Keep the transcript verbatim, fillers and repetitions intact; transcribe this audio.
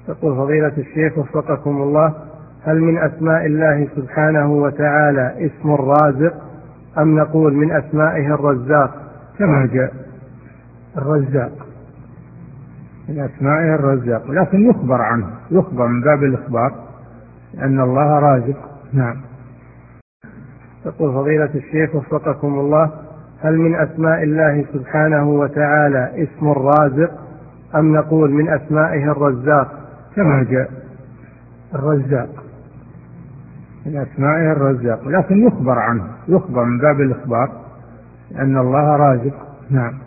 يقول فضيلة الشيخ وفقكم الله: هل من أسماء الله سبحانه وتعالى اسم الرازق، أم نقول من أسمائه الرزاق كما جاء؟ الرزاق من أسمائه الرزاق، لكن يخبر عنه، يخبر من باب الإخبار أن الله رازق. نعم. يقول فضيلة الشيخ وفقكم الله: هل من أسماء الله سبحانه وتعالى اسم الرازق، أم نقول من أسمائه الرزاق كما جاء؟ الرزاق من أسمائه الرزاق، لكن يخبر عنه، يخبر من باب الإخبار أن الله رازق. نعم.